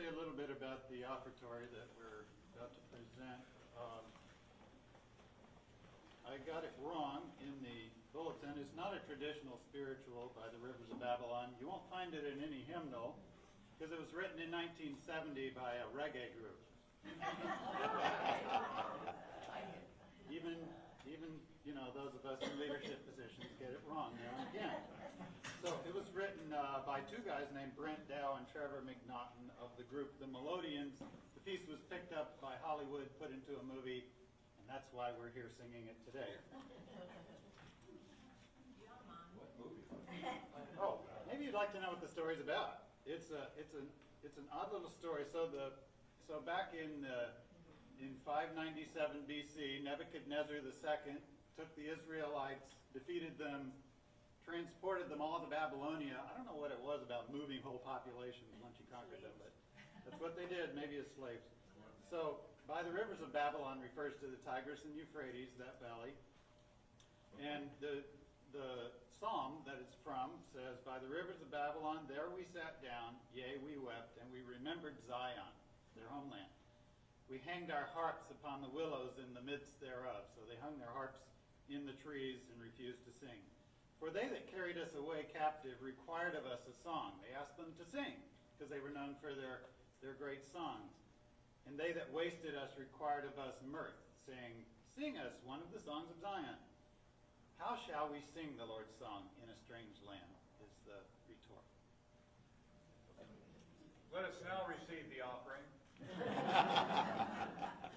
you a little bit about the offertory that we're about to present. I got it wrong in the bulletin. It's not a traditional spiritual by the Rivers of Babylon. You won't find it in any hymnal because it was written in 1970 by a reggae group. Even those of us in leadership positions get it wrong now and again. So it was written by two guys named Brent Dow and Trevor McNaughton of the group The Melodians. The piece was picked up by Hollywood, put into a movie, and that's why we're here singing it today. What movie? Oh, maybe you'd like to know what the story's about. It's an odd little story. So back in 597 BC, Nebuchadnezzar II took the Israelites, defeated them, transported them all to Babylonia. I don't know what it was about moving whole populations once you conquered them, but that's what they did, maybe as slaves. So by the Rivers of Babylon refers to the Tigris and Euphrates, that valley. And the psalm that it's from says, by the rivers of Babylon, there we sat down, yea, we wept, and we remembered Zion, their homeland. We hanged our harps upon the willows in the midst thereof. So they hung their harps in the trees and refused to sing. For they that carried us away captive required of us a song. They asked them to sing, because they were known for their great songs. And they that wasted us required of us mirth, saying, sing us one of the songs of Zion. How shall we sing the Lord's song in a strange land, is the retort. Let us now receive the offering.